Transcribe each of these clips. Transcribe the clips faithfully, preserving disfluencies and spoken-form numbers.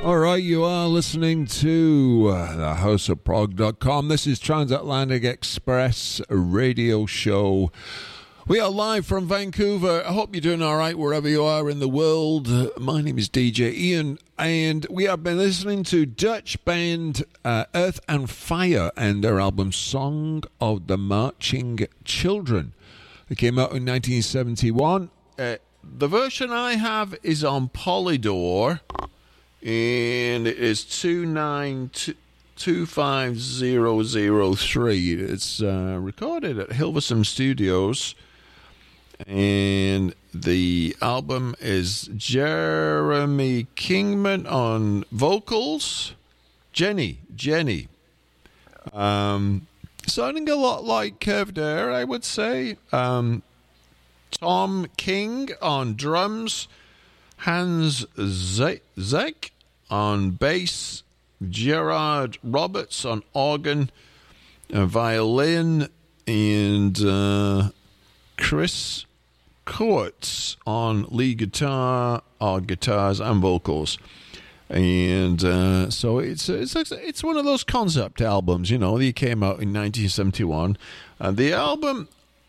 All right, you are listening to uh, the house of prog dot com. This is Transatlantic Express radio show. We are live from Vancouver. I hope you're doing all right wherever you are in the world. Uh, my name is D J Ian, and we have been listening to Dutch band uh, Earth and Fire and their album Song of the Marching Children. It came out in nineteen seventy-one. Uh, the version I have is on Polydor, and it is two nine two five zero zero three. It's uh, recorded at Hilversum Studios, and the album is Jeremy Kingman on vocals. Jenny, Jenny. Um, sounding a lot like Curved Air, I would say. Um, Tom King on drums. Hans Zek on bass, Gerard Roberts on organ, uh, violin, and uh, Chris Coates on lead guitar, or guitars and vocals. And uh, so it's it's it's one of those concept albums, you know. They came out in nineteen seventy-one. Uh, the album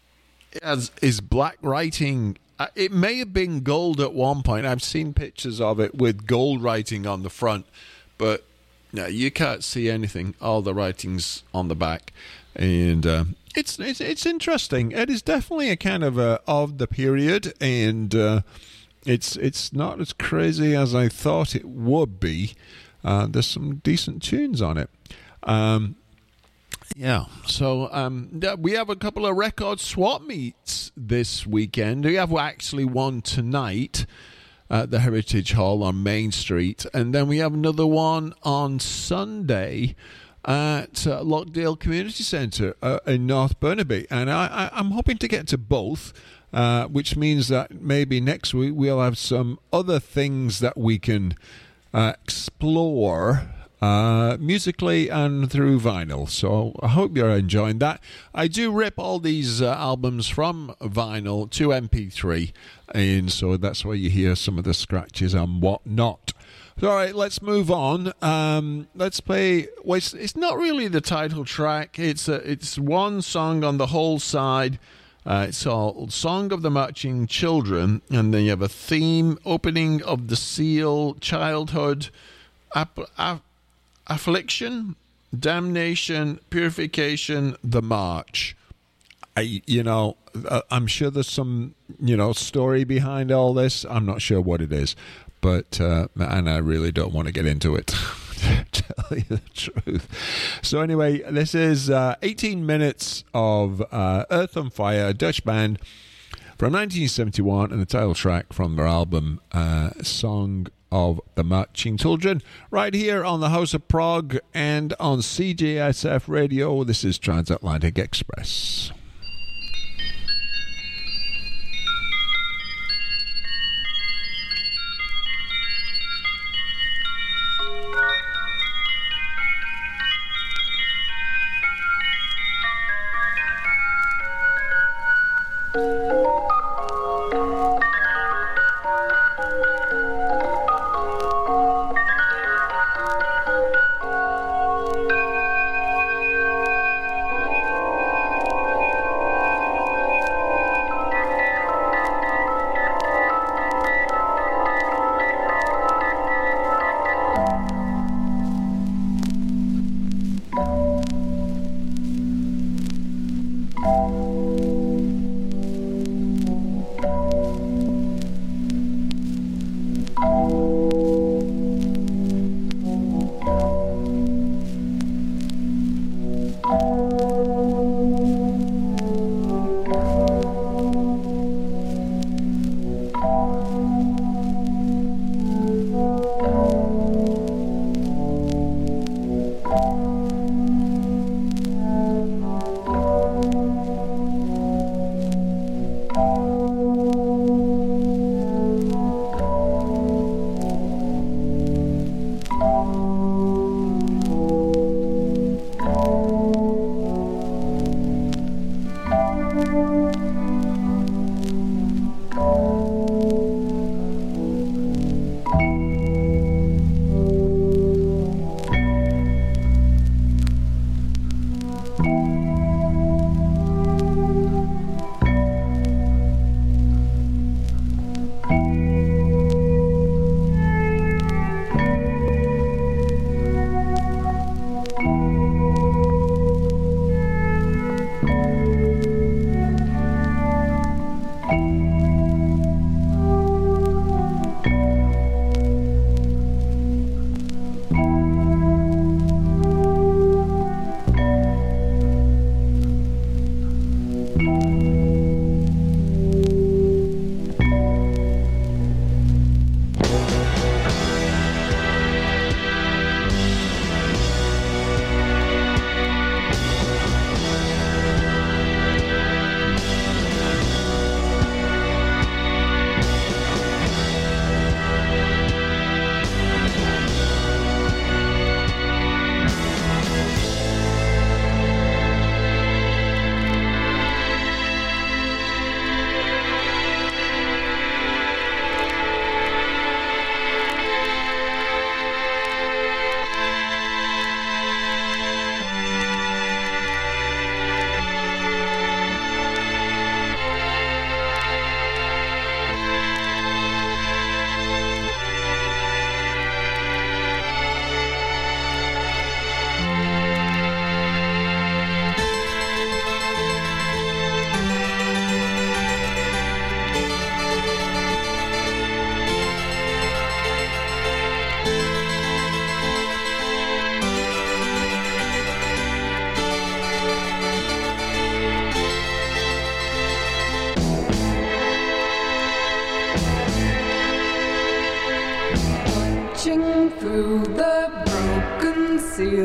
has is black writing. Uh, it may have been gold at one point. I've seen pictures of it with gold writing on the front, but no, you can't see anything. All the writing's on the back, and uh, it's it's it's interesting. It is definitely a kind of a of the period, and uh, it's it's not as crazy as I thought it would be. Uh, there's some decent tunes on it. Um, Yeah, so um, we have a couple of record swap meets this weekend. We have actually one tonight at the Heritage Hall on Main Street, and then we have another one on Sunday at uh, Lockdale Community Centre uh, in North Burnaby. And I, I, I'm hoping to get to both, uh, which means that maybe next week we'll have some other things that we can uh, explore Uh, musically and through vinyl. So I hope you're enjoying that. I do rip all these uh, albums from vinyl to M P three, and so that's why you hear some of the scratches and whatnot. So, all right, let's move on. Um, let's play. Well, it's, it's not really the title track. It's a, it's one song on the whole side. Uh, it's called Song of the Marching Children, and then you have a theme: opening of the seal, childhood, ap- ap- affliction, damnation, purification, the march. I, you know, I'm sure there's some, you know, story behind all this. I'm not sure what it is, but uh, and I really don't want to get into it. To tell you the truth. So anyway, this is uh, eighteen minutes of uh, Earth and Fire, a Dutch band from nineteen seventy-one, and the title track from their album uh, Song of the Marching Children, right here on the House of Prog and on C J S F Radio. This is Transatlantic Express.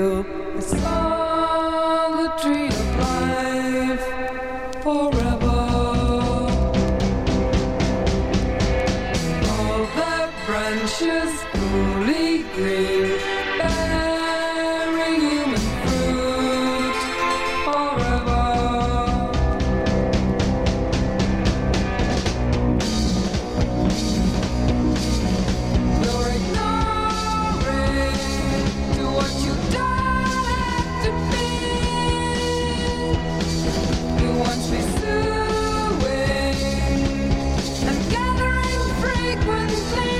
conceal. I saw the tree of life forever. All the branches fully green, bearing human fruit forever. You're ignoring to what you don't have to be. You want pursuing and gathering frequently.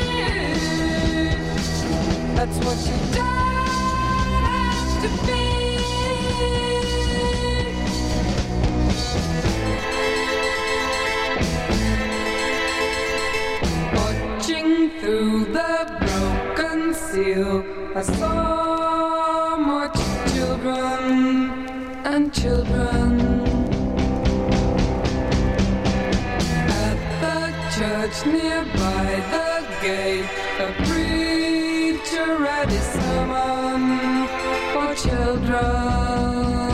That's what you don't have to be. Watching through the broken seal, I saw much children and children. At the church nearby the gate, a preacher read his sermon for children.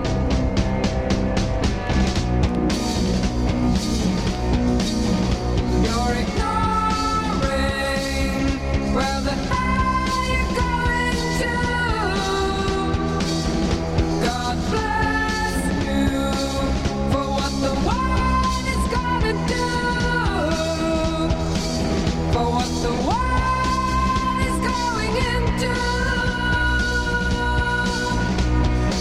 You're ignoring where the hell you're going to. God bless you for what the world is gonna do. For what the world is going into.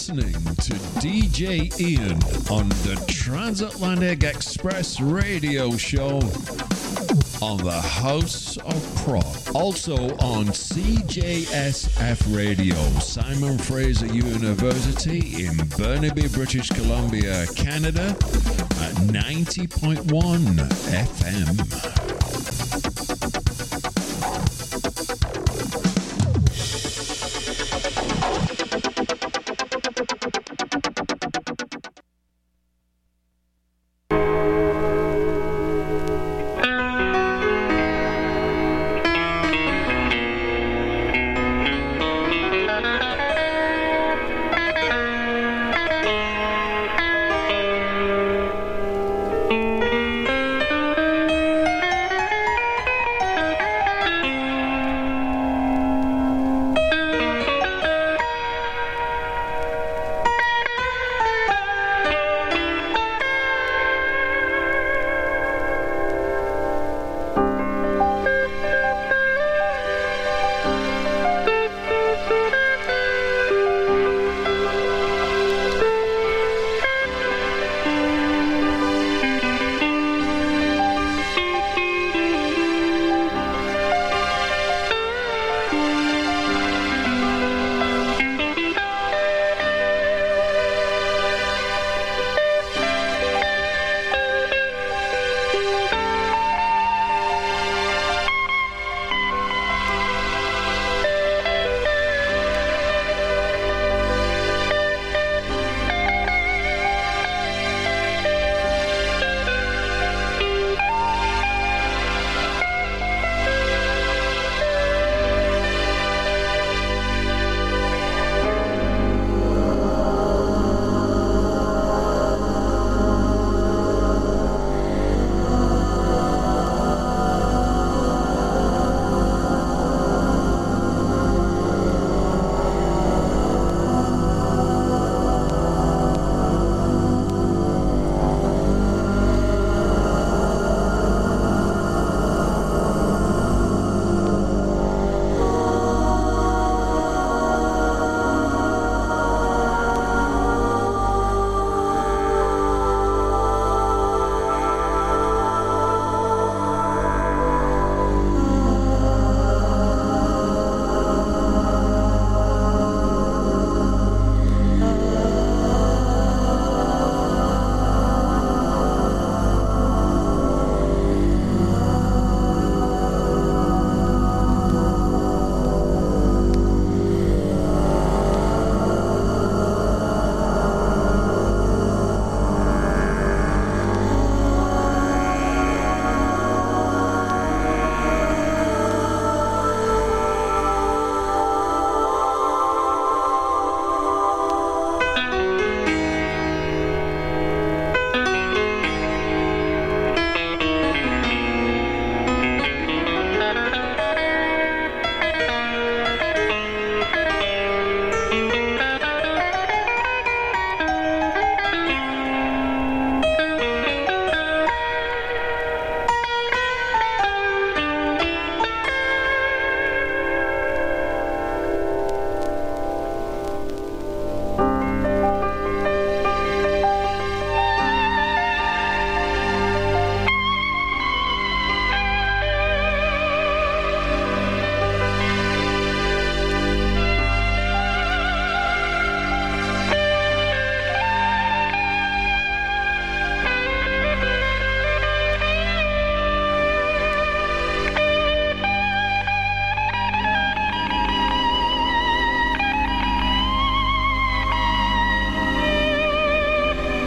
listening to D J Ian on the Transatlantic Express radio show on the House of Prog. Also on C J S F Radio, Simon Fraser University in Burnaby, British Columbia, Canada at ninety point one F M.